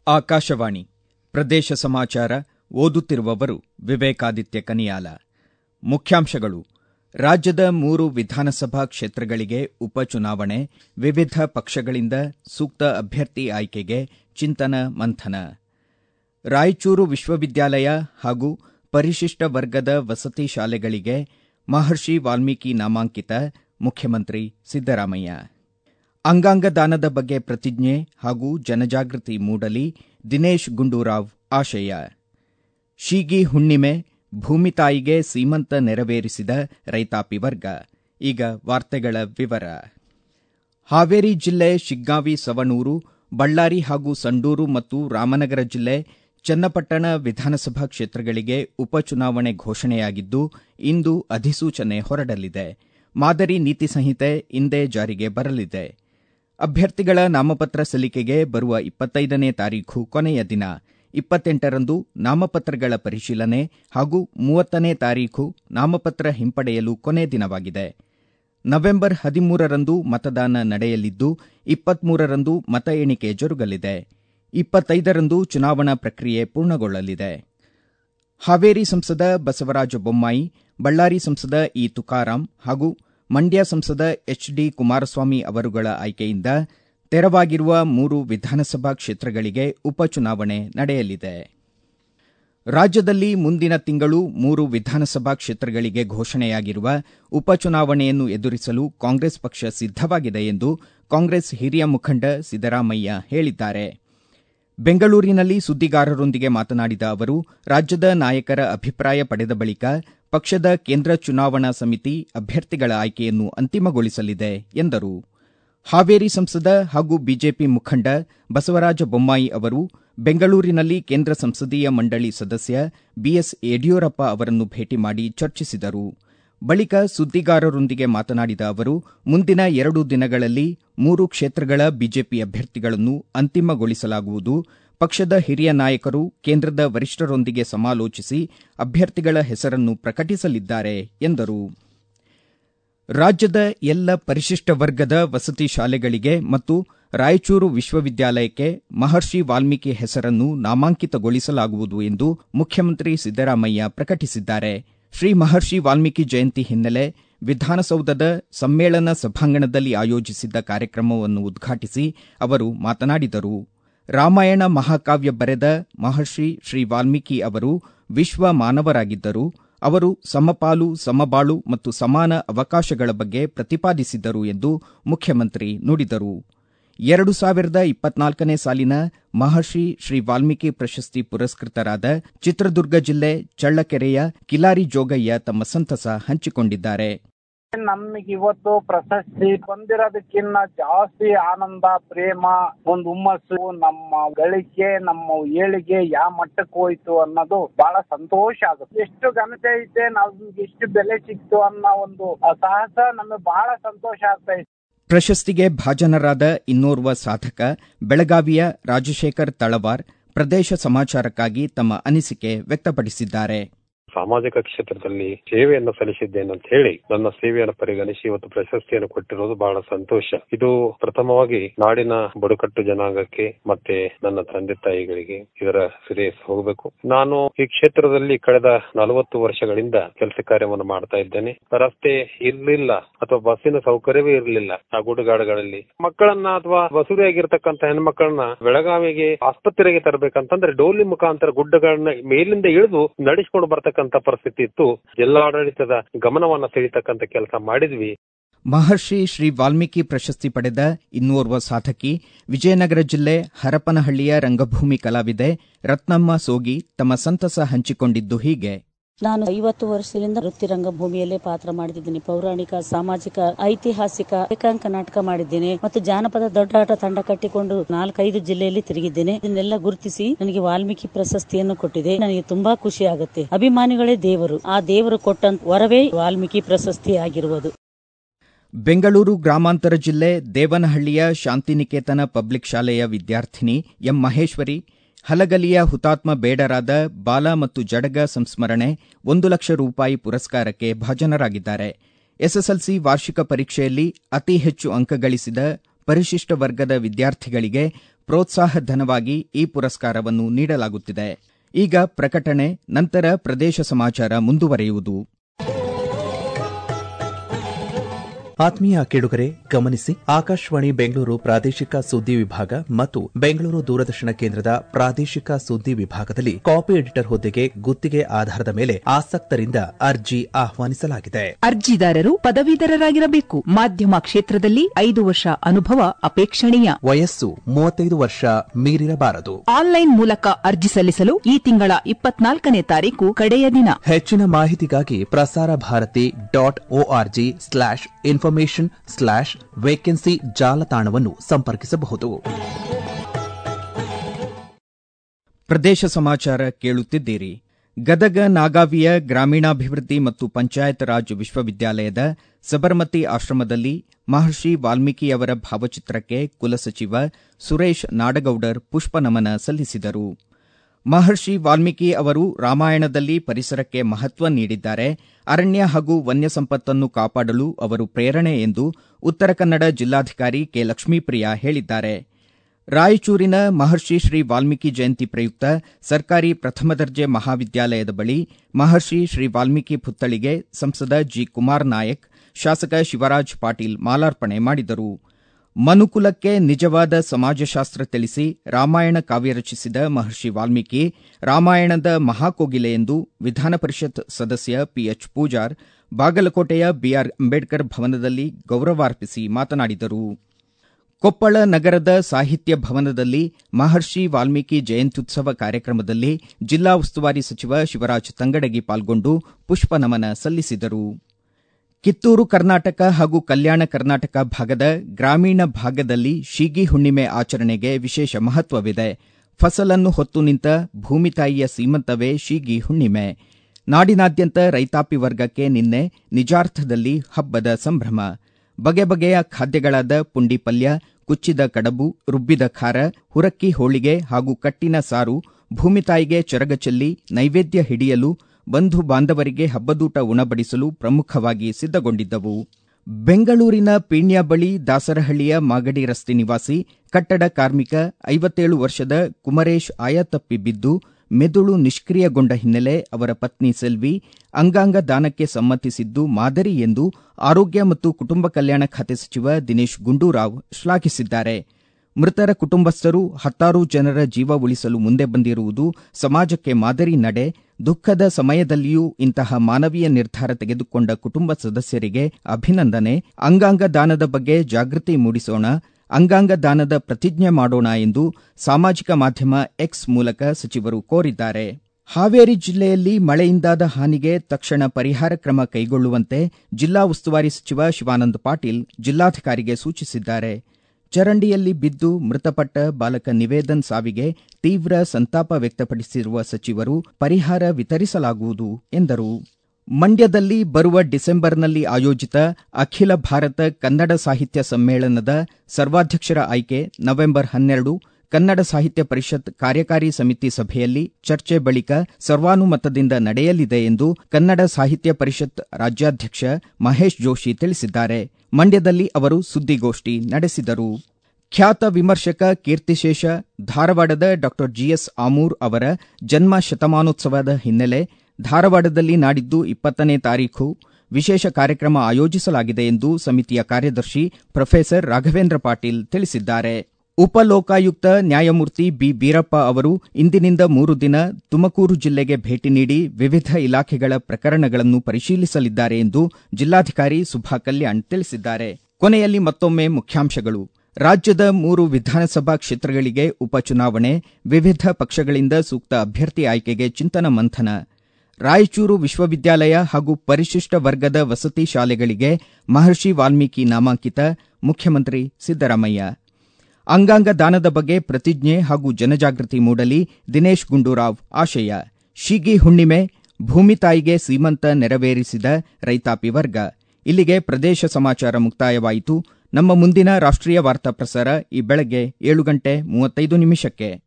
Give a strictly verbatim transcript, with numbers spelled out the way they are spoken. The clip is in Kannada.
ಆಕಾಶವಾಣಿ ಪ್ರದೇಶ ಸಮಾಚಾರ ಓದುತ್ತಿರುವವರು ವಿವೇಕಾದಿತ್ಯ ಕನಿಯಾಲ. ಮುಖ್ಯಾಂಶಗಳು. ರಾಜ್ಯದ ಮೂರು ವಿಧಾನಸಭಾ ಕ್ಷೇತ್ರಗಳಿಗೆ ಉಪಚುನಾವಣೆ, ವಿವಿಧ ಪಕ್ಷಗಳಿಂದ ಸೂಕ್ತ ಅಭ್ಯರ್ಥಿ ಆಯ್ಕೆಗೆ ಚಿಂತನ ಮಂಥನ. ರಾಯಚೂರು ವಿಶ್ವವಿದ್ಯಾಲಯ ಹಾಗೂ ಪರಿಶಿಷ್ಟ ವರ್ಗದ ವಸತಿ ಶಾಲೆಗಳಿಗೆ ಮಹರ್ಷಿ ವಾಲ್ಮೀಕಿ ನಾಮಾಂಕಿತ, ಮುಖ್ಯಮಂತ್ರಿ ಸಿದ್ದರಾಮಯ್ಯ. ಅಂಗಾಂಗ ದಾನದ ಬಗ್ಗೆ ಪ್ರತಿಜ್ಞೆ ಹಾಗೂ ಜನಜಾಗೃತಿ ಮೂಡಲಿ, ದಿನೇಶ್ ಗುಂಡೂರಾವ್ ಆಶಯ. ಶೀಗಿ ಹುಣ್ಣಿಮೆ, ಭೂಮಿ ತಾಯಿಗೆ ಸೀಮಂತ ನೆರವೇರಿಸಿದ ರೈತಾಪಿ ವರ್ಗ. ಈಗ ವಾರ್ತೆಗಳ ವಿವರ. ಹಾವೇರಿ ಜಿಲ್ಲೆ ಶಿಗ್ಗಾಂವಿ ಸವಣೂರು, ಬಳ್ಳಾರಿ ಹಾಗೂ ಸಂಡೂರು ಮತ್ತು ರಾಮನಗರ ಜಿಲ್ಲೆ ಚನ್ನಪಟ್ಟಣ ವಿಧಾನಸಭಾ ಕ್ಷೇತ್ರಗಳಿಗೆ ಉಪಚುನಾವಣೆ ಘೋಷಣೆಯಾಗಿದ್ದು, ಇಂದು ಅಧಿಸೂಚನೆ ಹೊರಡಲಿದೆ. ಮಾದರಿ ನೀತಿ ಸಂಹಿತೆ ಇಂದೇ ಜಾರಿಗೆ ಬರಲಿದೆ. ಅಭ್ಯರ್ಥಿಗಳ ನಾಮಪತ್ರ ಸಲ್ಲಿಕೆಗೆ ಬರುವ ಇಪ್ಪತ್ತೈದನೇ ತಾರೀಖು ಕೊನೆಯ ದಿನ. ಇಪ್ಪತ್ತೆಂಟರಂದು ನಾಮಪತ್ರಗಳ ಪರಿಶೀಲನೆ ಹಾಗೂ ಮೂವತ್ತನೇ ತಾರೀಖು ನಾಮಪತ್ರ ಹಿಂಪಡೆಯಲು ಕೊನೆ ದಿನವಾಗಿದೆ. ನವೆಂಬರ್ ಹದಿಮೂರರಂದು ಮತದಾನ ನಡೆಯಲಿದ್ದು, ಇಪ್ಪತ್ಮೂರರಂದು ಮತ ಎಣಿಕೆ ಜರುಗಲಿದೆ. ಇಪ್ಪತ್ತೈದರಂದು ಚುನಾವಣಾ ಪ್ರಕ್ರಿಯೆ ಪೂರ್ಣಗೊಳ್ಳಲಿದೆ. ಹಾವೇರಿ ಸಂಸದ ಬಸವರಾಜ ಬೊಮ್ಮಾಯಿ, ಬಳ್ಳಾರಿ ಸಂಸದ ಇ ತುಕಾರಾಂ ಹಾಗೂ ಮಂಡ್ಯ ಸಂಸದ ಎಚ್ ಡಿ ಕುಮಾರಸ್ವಾಮಿ ಅವರುಗಳ ಆಯ್ಕೆಯಿಂದ ತೆರವಾಗಿರುವ ಮೂರು ವಿಧಾನಸಭಾ ಕ್ಷೇತ್ರಗಳಿಗೆ ಉಪಚುನಾವಣೆ ನಡೆಯಲಿದೆ. ರಾಜ್ಯದಲ್ಲಿ ಮುಂದಿನ ತಿಂಗಳು ಮೂರು ವಿಧಾನಸಭಾ ಕ್ಷೇತ್ರಗಳಿಗೆ ಘೋಷಣೆಯಾಗಿರುವ ಉಪಚುನಾವಣೆಯನ್ನು ಎದುರಿಸಲು ಕಾಂಗ್ರೆಸ್ ಪಕ್ಷ ಸಿದ್ದವಾಗಿದೆ ಎಂದು ಕಾಂಗ್ರೆಸ್ ಹಿರಿಯ ಮುಖಂಡ ಸಿದ್ದರಾಮಯ್ಯ ಹೇಳಿದ್ದಾರೆ. ಬೆಂಗಳೂರಿನಲ್ಲಿ ಸುದ್ದಿಗಾರರೊಂದಿಗೆ ಮಾತನಾಡಿದ ಅವರು, ರಾಜ್ಯದ ನಾಯಕರ ಅಭಿಪ್ರಾಯ ಪಡೆದ ಬಳಿಕ ಪಕ್ಷದ ಕೇಂದ್ರ ಚುನಾವಣಾ ಸಮಿತಿ ಅಭ್ಯರ್ಥಿಗಳ ಆಯ್ಕೆಯನ್ನು ಅಂತಿಮಗೊಳಿಸಲಿದೆ ಎಂದರು. ಹಾವೇರಿ ಸಂಸದ ಹಾಗೂ ಬಿಜೆಪಿ ಮುಖಂಡ ಬಸವರಾಜ ಬೊಮ್ಮಾಯಿ ಅವರು ಬೆಂಗಳೂರಿನಲ್ಲಿ ಕೇಂದ್ರ ಸಂಸದೀಯ ಮಂಡಳಿ ಸದಸ್ಯ ಬಿಎಸ್ ಯಡಿಯೂರಪ್ಪ ಅವರನ್ನು ಭೇಟಿ ಮಾಡಿ ಚರ್ಚಿಸಿದರು. ಬಳಿಕ ಸುದ್ದಿಗಾರರೊಂದಿಗೆ ಮಾತನಾಡಿದ ಅವರು, ಮುಂದಿನ ಎರಡು ದಿನಗಳಲ್ಲಿ ಮೂರು ಕ್ಷೇತ್ರಗಳ ಬಿಜೆಪಿ ಅಭ್ಯರ್ಥಿಗಳನ್ನು ಅಂತಿಮಗೊಳಿಸಲಾಗುವುದು. ಪಕ್ಷದ ಹಿರಿಯ ನಾಯಕರು ಕೇಂದ್ರದ ವರಿಷ್ಠರೊಂದಿಗೆ ಸಮಾಲೋಚಿಸಿ ಅಭ್ಯರ್ಥಿಗಳ ಹೆಸರನ್ನು ಪ್ರಕಟಿಸಲಿದ್ದಾರೆ ಎಂದರು. ರಾಜ್ಯದ ಎಲ್ಲ ಪರಿಶಿಷ್ಟ ವರ್ಗದ ವಸತಿ ಶಾಲೆಗಳಿಗೆ ಮತ್ತು ರಾಯಚೂರು ವಿಶ್ವವಿದ್ಯಾಲಯಕ್ಕೆ ಮಹರ್ಷಿ ವಾಲ್ಮೀಕಿ ಹೆಸರನ್ನು ನಾಮಾಂಕಿತಗೊಳಿಸಲಾಗುವುದು ಎಂದು ಮುಖ್ಯಮಂತ್ರಿ ಸಿದ್ದರಾಮಯ್ಯ ಪ್ರಕಟಿಸಿದ್ದಾರೆ. ಶ್ರೀ ಮಹರ್ಷಿ ವಾಲ್ಮೀಕಿ ಜಯಂತಿ ಹಿನ್ನೆಲೆ ವಿಧಾನಸೌಧದ ಸಮ್ಮೇಳನ ಸಭಾಂಗಣದಲ್ಲಿ ಆಯೋಜಿಸಿದ್ದ ಕಾರ್ಯಕ್ರಮವನ್ನು ಉದ್ಘಾಟಿಸಿ ಅವರು ಮಾತನಾಡಿದರು. ರಾಮಾಯಣ ಮಹಾಕಾವ್ಯ ಬರೆದ ಮಹರ್ಷಿ ಶ್ರೀ ವಾಲ್ಮೀಕಿ ಅವರು ವಿಶ್ವ ಮಾನವರಾಗಿದ್ದರು. ಅವರು ಸಮಪಾಲು, ಸಮಬಾಳು ಮತ್ತು ಸಮಾನ ಅವಕಾಶಗಳ ಬಗ್ಗೆ ಪ್ರತಿಪಾದಿಸಿದ್ದರು ಎಂದು ಮುಖ್ಯಮಂತ್ರಿ ನುಡಿದರು. ಎರಡು ಸಾವಿರದ ಇಪ್ಪತ್ನಾಲ್ಕನೇ ಸಾಲಿನ ಮಹರ್ಷಿ ಶ್ರೀ ವಾಲ್ಮೀಕಿ ಪ್ರಶಸ್ತಿ ಪುರಸ್ಕೃತರಾದ ಚಿತ್ರದುರ್ಗ ಜಿಲ್ಲೆ ಚಳ್ಳಕೆರೆಯ ಕಿಲಾರಿ ಜೋಗಯ್ಯ ತಮ್ಮ ಸಂತಸ ಹಂಚಿಕೊಂಡಿದ್ದಾರೆ. ನಮಗೆ ಇವತ್ತು ಪ್ರಶಸ್ತಿ ಬಂದಿರೋದಕ್ಕಿಂತ ಜಾಸ್ತಿ ಆನಂದ, ಪ್ರೇಮ, ಒಂದು ಹುಮ್ಮಸ್ಸು, ನಮ್ಮ ಗಳಿಕೆ, ನಮ್ಮ ಏಳಿಗೆ ಯಾವ ಮಟ್ಟಕ್ಕೆ ಹೋಯ್ತು ಅನ್ನೋದು ಬಹಳ ಸಂತೋಷ ಆಗುತ್ತೆ. ಎಷ್ಟು ಘನತೆ ಐತೆ, ನಮ್ಗೆ ಎಷ್ಟು ಬೆಲೆ ಸಿಕ್ತು ಅನ್ನೋ ಒಂದು ಸಾಹಸ ನಮಗೆ ಬಹಳ ಸಂತೋಷ ಆಗ್ತಾ ಇದೆ. ಪ್ರಶಸ್ತಿಗೆ ಭಾಜನರಾದ ಇನ್ನೋರ್ವ ಸಾಧಕ ಬೆಳಗಾವಿಯ ರಾಜಶೇಖರ್ ತಳವಾರ್ ಪ್ರದೇಶ ಸಮಾಚಾರಕ್ಕಾಗಿ ತಮ್ಮ ಅನಿಸಿಕೆ ವ್ಯಕ್ತಪಡಿಸಿದ್ದಾರೆ. ಸಾಮಾಜಿಕ ಕ್ಷೇತ್ರದಲ್ಲಿ ಸೇವೆಯನ್ನು ಸಲ್ಲಿಸಿದ್ದೇನೆ ಅಂತ ಹೇಳಿ ನನ್ನ ಸೇವೆಯನ್ನು ಪರಿಗಣಿಸಿ ಇವತ್ತು ಪ್ರಶಸ್ತಿಯನ್ನು ಕೊಟ್ಟಿರೋದು ಬಹಳ ಸಂತೋಷ. ಇದು ಪ್ರಥಮವಾಗಿ ನಾಡಿನ ಬುಡಕಟ್ಟು ಜನಾಂಗಕ್ಕೆ ಮತ್ತೆ ನನ್ನ ತಂದೆ ತಾಯಿಗಳಿಗೆ ಇದರ ಶ್ರೇಯಸ್ ಹೋಗಬೇಕು. ನಾನು ಈ ಕ್ಷೇತ್ರದಲ್ಲಿ ಕಳೆದ ನಲವತ್ತು ವರ್ಷಗಳಿಂದ ಕೆಲಸ ಕಾರ್ಯವನ್ನು ಮಾಡ್ತಾ ಇದ್ದೇನೆ. ರಸ್ತೆ ಇರ್ಲಿಲ್ಲ ಅಥವಾ ಬಸ್ಸಿನ ಸೌಕರ್ಯವೇ ಇರಲಿಲ್ಲ. ಆ ಗುಡ್ಡಗಾಡುಗಳಲ್ಲಿ ಮಕ್ಕಳನ್ನ ಅಥವಾ ಬಸುರಿಯಾಗಿರ್ತಕ್ಕಂಥ ಹೆಣ್ಮಕ್ಕಳನ್ನ ಬೆಳಗಾವಿಗೆ ಆಸ್ಪತ್ರೆಗೆ ತರಬೇಕಂತಂದ್ರೆ ಡೋಲಿ ಮುಖಾಂತರ ಗುಡ್ಡಗಳನ್ನ ಮೇಲಿಂದ ಇಳಿದು ನಡೆಸಿಕೊಂಡು ಬರ್ತಕ್ಕಂಥ ಪರಿಸ್ಥಿತಿ ಇತ್ತು. ಜಿಲ್ಲಾಡಳಿತದ ಗಮನವನ್ನು ಸೆಳೀತಕ್ಕಂಥ ಕೆಲಸ ಮಾಡಿದ್ವಿ. ಮಹರ್ಷಿ ಶ್ರೀ ವಾಲ್ಮೀಕಿ ಪ್ರಶಸ್ತಿ ಪಡೆದ ಇನ್ನೋರ್ವ ಸಾಧಕಿ ವಿಜಯನಗರ ಜಿಲ್ಲೆ ಹರಪನಹಳ್ಳಿಯ ರಂಗಭೂಮಿ ಕಲಾವಿದೆ ರತ್ನಮ್ಮ ಸೋಗಿ ತಮ್ಮ ಸಂತಸ ಹಂಚಿಕೊಂಡಿದ್ದು ಹೀಗೆ. ನಾನು ಐವತ್ತು ವರ್ಷದಿಂದ ವೃತ್ತಿ ರಂಗಭೂಮಿಯಲ್ಲೇ ಪಾತ್ರ ಮಾಡಿದ್ದೀನಿ. ಪೌರಾಣಿಕ, ಸಾಮಾಜಿಕ, ಐತಿಹಾಸಿಕ, ಏಕಾಂಕ ನಾಟಕ ಮಾಡಿದ್ದೇನೆ ಮತ್ತು ಜಾನಪದ ದೊಡ್ಡಾಟ ತಂಡ ಕಟ್ಟಿಕೊಂಡು ನಾಲ್ಕೈದು ಜಿಲ್ಲೆಯಲ್ಲಿ ತಿರುಗಿದ್ದೇನೆ. ಇದನ್ನೆಲ್ಲ ಗುರುತಿಸಿ ನನಗೆ ವಾಲ್ಮೀಕಿ ಪ್ರಶಸ್ತಿಯನ್ನು ಕೊಟ್ಟಿದೆ. ನನಗೆ ತುಂಬಾ ಖುಷಿ ಆಗುತ್ತೆ. ಅಭಿಮಾನಿಗಳೇ ದೇವರು. ಆ ದೇವರು ಕೊಟ್ಟಂತ ವರವೇ ವಾಲ್ಮೀಕಿ ಪ್ರಶಸ್ತಿ ಆಗಿರುವುದು. ಬೆಂಗಳೂರು ಗ್ರಾಮಾಂತರ ಜಿಲ್ಲೆ ದೇವನಹಳ್ಳಿಯ ಶಾಂತಿನಿಕೇತನ ಪಬ್ಲಿಕ್ ಶಾಲೆಯ ವಿದ್ಯಾರ್ಥಿನಿ ಎಂ ಮಹೇಶ್ವರಿ ಹಲಗಲಿಯ ಹುತಾತ್ಮ ಬೇಡರಾದ ಬಾಲ ಮತ್ತು ಜಡಗ ಸಂಸ್ಮರಣೆ ಒಂದು ಲಕ್ಷ ರೂಪಾಯಿ ಪುರಸ್ಕಾರಕ್ಕೆ ಭಾಜನರಾಗಿದ್ದಾರೆ. ಎಸ್ಎಸ್ಎಲ್ಸಿ ವಾರ್ಷಿಕ ಪರೀಕ್ಷೆಯಲ್ಲಿ ಅತಿ ಹೆಚ್ಚು ಅಂಕ ಗಳಿಸಿದ ಪರಿಶಿಷ್ಟ ವರ್ಗದ ವಿದ್ಯಾರ್ಥಿಗಳಿಗೆ ಪ್ರೋತ್ಸಾಹ ಧನವಾಗಿ ಈ ಪುರಸ್ಕಾರವನ್ನು ನೀಡಲಾಗುತ್ತಿದೆ. ಈಗ ಪ್ರಕಟಣೆ, ನಂತರ ಪ್ರದೇಶ ಸಮಾಚಾರ ಮುಂದುವರೆಯುವುದು. ಆತ್ಮೀಯ ಕೇಳುಗರೆ ಗಮನಿಸಿ, ಆಕಾಶವಾಣಿ ಬೆಂಗಳೂರು ಪ್ರಾದೇಶಿಕ ಸುದ್ದಿ ವಿಭಾಗ ಮತ್ತು ಬೆಂಗಳೂರು ದೂರದರ್ಶನ ಕೇಂದ್ರದ ಪ್ರಾದೇಶಿಕ ಸುದ್ದಿ ವಿಭಾಗದಲ್ಲಿ ಕಾಪಿ ಎಡಿಟರ್ ಹುದ್ದೆಗೆ ಗುತ್ತಿಗೆ ಆಧಾರದ ಮೇಲೆ ಆಸಕ್ತರಿಂದ ಅರ್ಜಿ ಆಹ್ವಾನಿಸಲಾಗಿದೆ. ಅರ್ಜಿದಾರರು ಪದವೀಧರರಾಗಿರಬೇಕು. ಮಾಧ್ಯಮ ಕ್ಷೇತ್ರದಲ್ಲಿ ಐದು ವರ್ಷ ಅನುಭವ ಅಪೇಕ್ಷಣೀಯ. ವಯಸ್ಸು ಮೂವತ್ತೈದು ವರ್ಷ ಮೀರಿರಬಾರದು. ಆನ್ಲೈನ್ ಮೂಲಕ ಅರ್ಜಿ ಸಲ್ಲಿಸಲು ಈ ತಿಂಗಳ ಇಪ್ಪತ್ನಾಲ್ಕನೇ ತಾರೀಕು ಕಡೆಯ ದಿನ. ಹೆಚ್ಚಿನ ಮಾಹಿತಿಗಾಗಿ Prasar Bharati dot org slash information slash vacancy ಜಾಲತಾಣವನ್ನು ಸಂಪರ್ಕಿಸಬಹುದು. ಪ್ರದೇಶ ಸಮಾಚಾರ ಕೇಳುತ್ತಿದ್ದೀರಿ. ಗದಗ ನಾಗಾವಿಯ ಗ್ರಾಮೀಣಾಭಿವೃದ್ಧಿ ಮತ್ತು ಪಂಚಾಯತ್ ರಾಜ್ ವಿಶ್ವವಿದ್ಯಾಲಯದ ಸಬರಮತಿ ಆಶ್ರಮದಲ್ಲಿ ಮಹರ್ಷಿ ವಾಲ್ಮೀಕಿಯವರ ಭಾವಚಿತ್ರಕ್ಕೆ ಕುಲಸಚಿವ ಸುರೇಶ್ ನಾಡಗೌಡರ್ ಪುಷ್ಪನಮನ ಸಲ್ಲಿಸಿದರು. ಮಹರ್ಷಿ ವಾಲ್ಮೀಕಿ ಅವರು ರಾಮಾಯಣದಲ್ಲಿ ಪರಿಸರಕ್ಕೆ ಮಹತ್ವ ನೀಡಿದ್ದಾರೆ. ಅರಣ್ಯ ಹಾಗೂ ವನ್ಯ ಸಂಪತ್ತನ್ನು ಕಾಪಾಡಲು ಅವರು ಪ್ರೇರಣೆ ಎಂದು ಉತ್ತರ ಕನ್ನಡ ಜಿಲ್ಲಾಧಿಕಾರಿ ಕೆ ಲಕ್ಷ್ಮೀಪ್ರಿಯಾ ಹೇಳಿದ್ದಾರೆ. ರಾಯಚೂರಿನ ಮಹರ್ಷಿ ಶ್ರೀ ವಾಲ್ಮೀಕಿ ಜಯಂತಿ ಪ್ರಯುಕ್ತ ಸರ್ಕಾರಿ ಪ್ರಥಮ ದರ್ಜೆ ಮಹಾವಿದ್ಯಾಲಯದ ಬಳಿ ಮಹರ್ಷಿ ಶ್ರೀ ವಾಲ್ಮೀಕಿ ಪುತ್ಥಳಿಗೆ ಸಂಸದ ಜಿ ಕುಮಾರ್ ನಾಯಕ್, ಶಾಸಕ ಶಿವರಾಜ್ ಪಾಟೀಲ್ ಮಾಲಾರ್ಪಣೆ ಮಾಡಿದರು. ಮನುಕುಲಕ್ಕೆ ನಿಜವಾದ ಸಮಾಜಶಾಸ್ತ್ರ ತಿಳಿಸಿ ರಾಮಾಯಣ ಕಾವ್ಯ ರಚಿಸಿದ ಮಹರ್ಷಿ ವಾಲ್ಮೀಕಿ ರಾಮಾಯಣದ ಮಹಾಕೋಗಿಲೆ ಎಂದು ವಿಧಾನ ಪರಿಷತ್ ಸದಸ್ಯ ಪಿಎಚ್ ಪೂಜಾರ್ ಬಾಗಲಕೋಟೆಯ ಬಿಆರ್ ಅಂಬೇಡ್ಕರ್ ಭವನದಲ್ಲಿ ಗೌರವಾರ್ಪಿಸಿ ಮಾತನಾಡಿದರು. ಕೊಪ್ಪಳ ನಗರದ ಸಾಹಿತ್ಯ ಭವನದಲ್ಲಿ ಮಹರ್ಷಿ ವಾಲ್ಮೀಕಿ ಜಯಂತ್ಯುತ್ಸವ ಕಾರ್ಯಕ್ರಮದಲ್ಲಿ ಜಿಲ್ಲಾ ಉಸ್ತುವಾರಿ ಸಚಿವ ಶಿವರಾಜ್ ತಂಗಡಗಿ ಪಾಲ್ಗೊಂಡು ಪುಷ್ಪನಮನ ಸಲ್ಲಿಸಿದರು. ಕಿತ್ತೂರು ಕರ್ನಾಟಕ ಹಾಗೂ ಕಲ್ಯಾಣ ಕರ್ನಾಟಕ ಭಾಗದ ಗ್ರಾಮೀಣ ಭಾಗದಲ್ಲಿ ಶೀಗಿ ಹುಣ್ಣಿಮೆ ಆಚರಣೆಗೆ ವಿಶೇಷ ಮಹತ್ವವಿದೆ. ಫಸಲನ್ನು ಹೊತ್ತು ನಿಂತ ಭೂಮಿ ತಾಯಿಯ ಸೀಮಂತವೇ ಶೀಗಿ ಹುಣ್ಣಿಮೆ. ನಾಡಿನಾದ್ಯಂತ ರೈತಾಪಿ ವರ್ಗಕ್ಕೆ ನಿನ್ನೆ ನಿಜಾರ್ಥದಲ್ಲಿ ಹಬ್ಬದ ಸಂಭ್ರಮ. ಬಗೆ ಬಗೆಯ ಖಾದ್ಯಗಳಾದ ಪುಂಡಿ ಪಲ್ಯ, ಕುಚ್ಚಿದ ಕಡಬು, ರುಬ್ಬಿದ ಖಾರ, ಹುರಕ್ಕಿ ಹೋಳಿಗೆ ಹಾಗೂ ಕಟ್ಟಿನ ಸಾರು ಭೂಮಿ ತಾಯಿಗೆ ಚರಗ ಚೆಲ್ಲಿ ನೈವೇದ್ಯ ಹಿಡಿಯಲು ಬಂಧು ಬಾಂಧವರಿಗೆ ಹಬ್ಬದೂಟ ಉಣಬಡಿಸಲು ಪ್ರಮುಖವಾಗಿ ಸಿದ್ಧಗೊಂಡಿದ್ದವು. ಬೆಂಗಳೂರಿನ ಪೀಣ್ಯ ಬಳಿ ದಾಸರಹಳ್ಳಿಯ ಮಾಗಡಿ ರಸ್ತೆ ನಿವಾಸಿ ಕಟ್ಟಡ ಕಾರ್ಮಿಕ ಐವತ್ತೇಳು ವರ್ಷದ ಕುಮರೇಶ್ ಆಯತಪ್ಪಿ ಬಿದ್ದು ಮೆದುಳು ನಿಷ್ಕ್ರಿಯಗೊಂಡ ಹಿನ್ನೆಲೆ ಅವರ ಪತ್ನಿ ಸೆಲ್ವಿ ಅಂಗಾಂಗ ದಾನಕ್ಕೆ ಸಮ್ಮತಿಸಿದ್ದು ಮಾದರಿ ಎಂದು ಆರೋಗ್ಯ ಮತ್ತು ಕುಟುಂಬ ಕಲ್ಯಾಣ ಖಾತೆ ಸಚಿವ ದಿನೇಶ್ ಗುಂಡೂರಾವ್ ಶ್ಲಾಘಿಸಿದ್ದಾರೆ. ಮೃತರ ಕುಟುಂಬಸ್ಥರು ಹತ್ತಾರು ಜನರ ಜೀವ ಉಳಿಸಲು ಮುಂದೆ ಬಂದಿರುವುದು ಸಮಾಜಕ್ಕೆ ಮಾದರಿ ನಡೆ. ದುಃಖದ ಸಮಯದಲ್ಲಿಯೂ ಇಂತಹ ಮಾನವೀಯ ನಿರ್ಧಾರ ತೆಗೆದುಕೊಂಡ ಕುಟುಂಬ ಸದಸ್ಯರಿಗೆ ಅಭಿನಂದನೆ. ಅಂಗಾಂಗ ದಾನದ ಬಗ್ಗೆ ಜಾಗೃತಿ ಮೂಡಿಸೋಣ, ಅಂಗಾಂಗ ದಾನದ ಪ್ರತಿಜ್ಞೆ ಮಾಡೋಣ ಎಂದು ಸಾಮಾಜಿಕ ಮಾಧ್ಯಮ ಎಕ್ಸ್ ಮೂಲಕ ಸಚಿವರು ಕೋರಿದ್ದಾರೆ. ಹಾವೇರಿ ಜಿಲ್ಲೆಯಲ್ಲಿ ಮಳೆಯಿಂದಾದ ಹಾನಿಗೆ ತಕ್ಷಣ ಪರಿಹಾರ ಕ್ರಮ ಕೈಗೊಳ್ಳುವಂತೆ ಜಿಲ್ಲಾ ಉಸ್ತುವಾರಿ ಸಚಿವ ಶಿವಾನಂದ ಪಾಟೀಲ್ ಜಿಲ್ಲಾಧಿಕಾರಿಗೆ ಸೂಚಿಸಿದ್ದಾರೆ. ಚರಂಡಿಯಲ್ಲಿ ಬಿದ್ದು ಮೃತಪಟ್ಟ ಬಾಲಕ ನಿವೇದನ್ ಸಾವಿಗೆ ತೀವ್ರ ಸಂತಾಪ ವ್ಯಕ್ತಪಡಿಸಿರುವ ಸಚಿವರು ಪರಿಹಾರ ವಿತರಿಸಲಾಗುವುದು ಎಂದರು. ಮಂಡ್ಯದಲ್ಲಿ ಬರುವ ಡಿಸೆಂಬರ್ನಲ್ಲಿ ಆಯೋಜಿತ ಅಖಿಲ ಭಾರತ ಕನ್ನಡ ಸಾಹಿತ್ಯ ಸಮ್ಮೇಳನದ ಸರ್ವಾಧ್ಯಕ್ಷರ ಆಯ್ಕೆ ನವೆಂಬರ್ ಹನ್ನೆರಡು ಕನ್ನಡ ಸಾಹಿತ್ಯ ಪರಿಷತ್ ಕಾರ್ಯಕಾರಿ ಸಮಿತಿ ಸಭೆಯಲ್ಲಿ ಚರ್ಚೆ ಬಳಿಕ ಸರ್ವಾನುಮತದಿಂದ ನಡೆಯಲಿದೆ ಎಂದು ಕನ್ನಡ ಸಾಹಿತ್ಯ ಪರಿಷತ್ ರಾಜ್ಯಾಧ್ಯಕ್ಷ ಮಹೇಶ್ ಜೋಶಿ ತಿಳಿಸಿದ್ದಾರೆ. ಮಂಡ್ಯದಲ್ಲಿ ಅವರು ಸುದ್ದಿಗೋಷ್ಠಿ ನಡೆಸಿದರು. ಖ್ಯಾತ ವಿಮರ್ಶಕ ಕೀರ್ತಿಶೇಷ ಧಾರವಾಡದ ಡಾ ಜಿಎಸ್ ಆಮೂರ್ ಅವರ ಜನ್ಮ ಶತಮಾನೋತ್ಸವದ ಹಿನ್ನೆಲೆ ಧಾರವಾಡದಲ್ಲಿ ನಾಡಿದ್ದು ಇಪ್ಪತ್ತನೇ ತಾರೀಖು ವಿಶೇಷ ಕಾರ್ಯಕ್ರಮ ಆಯೋಜಿಸಲಾಗಿದೆ ಎಂದು ಸಮಿತಿಯ ಕಾರ್ಯದರ್ಶಿ ಪ್ರೊಫೆಸರ್ ರಾಘವೇಂದ್ರ ಪಾಟೀಲ್ ತಿಳಿಸಿದ್ದಾರೆ. ಉಪಲೋಕಾಯುಕ್ತ ನ್ಯಾಯಮೂರ್ತಿ ಬಿ ಬೀರಪ್ಪ ಅವರು ಇಂದಿನಿಂದ ಮೂರು ದಿನ ತುಮಕೂರು ಜಿಲ್ಲೆಗೆ ಭೇಟಿ ನೀಡಿ ವಿವಿಧ ಇಲಾಖೆಗಳ ಪ್ರಕರಣಗಳನ್ನು ಪರಿಶೀಲಿಸಲಿದ್ದಾರೆ ಎಂದು ಜಿಲ್ಲಾಧಿಕಾರಿ ಸುಭಾ ಕಲ್ಯಾಣ್ ತಿಳಿಸಿದ್ದಾರೆ. ಕೊನೆಯಲ್ಲಿ ಮತ್ತೊಮ್ಮೆ ಮುಖ್ಯಾಂಶಗಳು. ರಾಜ್ಯದ ಮೂರು ವಿಧಾನಸಭಾ ಕ್ಷೇತ್ರಗಳಿಗೆ ಉಪಚುನಾವಣೆ, ವಿವಿಧ ಪಕ್ಷಗಳಿಂದ ಸೂಕ್ತ ಅಭ್ಯರ್ಥಿ ಆಯ್ಕೆಗೆ ಚಿಂತನ ಮಂಥನ. ರಾಯಚೂರು ವಿಶ್ವವಿದ್ಯಾಲಯ ಹಾಗೂ ಪರಿಶಿಷ್ಟ ವರ್ಗದ ವಸತಿ ಶಾಲೆಗಳಿಗೆ ಮಹರ್ಷಿ ವಾಲ್ಮೀಕಿ ನಾಮಾಂಕಿತ, ಮುಖ್ಯಮಂತ್ರಿ ಸಿದ್ದರಾಮಯ್ಯ. ಅಂಗಾಂಗ ದಾನದ ಬಗ್ಗೆ ಪ್ರತಿಜ್ಞೆ ಹಾಗೂ ಜನಜಾಗೃತಿ ಮೂಡಲಿ, ದಿನೇಶ್ ಗುಂಡೂರಾವ್ ಆಶಯ. ಶೀಗಿ ಹುಣ್ಣಿಮೆ, ಭೂಮಿ ತಾಯಿಗೆ ಸೀಮಂತ ನೆರವೇರಿಸಿದ ರೈತಾಪಿ ವರ್ಗ. ಇಲ್ಲಿಗೆ ಪ್ರದೇಶ ಸಮಾಚಾರ ಮುಕ್ತಾಯವಾಯಿತು. ನಮ್ಮ ಮುಂದಿನ ರಾಷ್ಟ್ರೀಯ ವಾರ್ತಾ ಪ್ರಸಾರ ಈ ಬೆಳಗ್ಗೆ ಏಳು ಗಂಟೆ ಮೂವತ್ತೈದು ನಿಮಿಷಕ್ಕೆ.